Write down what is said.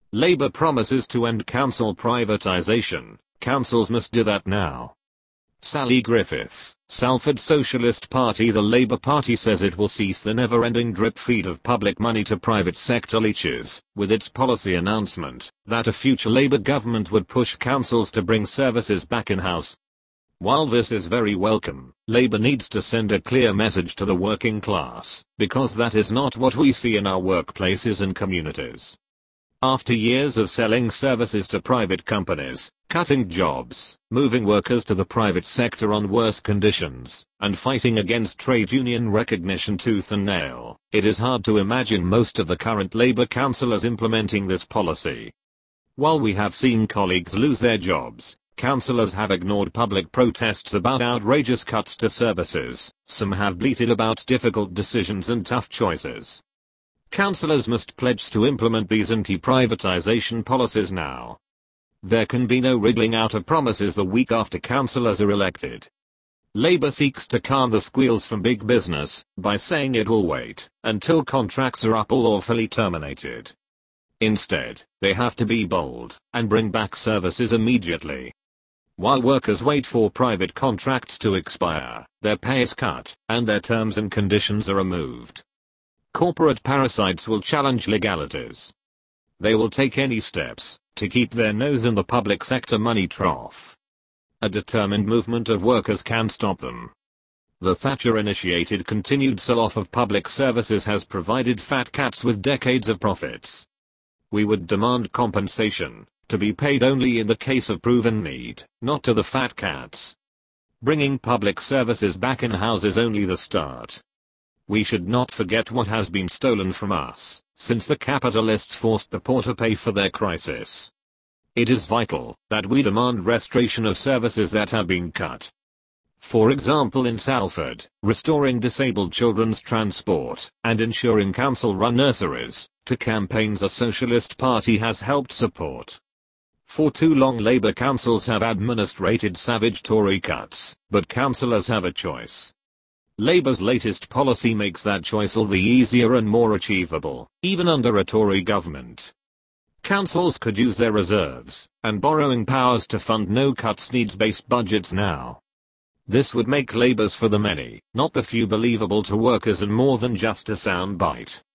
Labour promises to end council privatisation. Councils must do that now. Sally Griffiths, Salford Socialist Party. The Labour Party says it will cease the never-ending drip feed of public money to private sector leeches, with its policy announcement that a future Labour government would push councils to bring services back in-house. While this is very welcome, Labour needs to send a clear message to the working class, because that is not what we see in our workplaces and communities. After years of selling services to private companies, cutting jobs, moving workers to the private sector on worse conditions, and fighting against trade union recognition tooth and nail, it is hard to imagine most of the current Labour councillors implementing this policy. While we have seen colleagues lose their jobs, councillors have ignored public protests about outrageous cuts to services. Some have bleated about difficult decisions and tough choices. Councillors must pledge to implement these anti-privatisation policies now. There can be no wriggling out of promises the week after councillors are elected. Labour seeks to calm the squeals from big business by saying it will wait until contracts are up or lawfully terminated. Instead, they have to be bold and bring back services immediately. While workers wait for private contracts to expire, their pay is cut and their terms and conditions are removed. Corporate parasites will challenge legalities. They will take any steps to keep their nose in the public sector money trough. A determined movement of workers can stop them. The Thatcher-initiated continued sell-off of public services has provided fat cats with decades of profits. We would demand compensation, to be paid only in the case of proven need, not to the fat cats. Bringing public services back in-house is only the start. We should not forget what has been stolen from us, since the capitalists forced the poor to pay for their crisis. It is vital that we demand restoration of services that have been cut. For example, in Salford, restoring disabled children's transport and ensuring council-run nurseries, to campaigns the Socialist Party has helped support. For too long Labour councils have administrated savage Tory cuts, but councillors have a choice. Labour's latest policy makes that choice all the easier and more achievable, even under a Tory government. Councils could use their reserves and borrowing powers to fund no-cuts needs-based budgets now. This would make Labour's for the many, not the few, believable to workers and more than just a sound bite.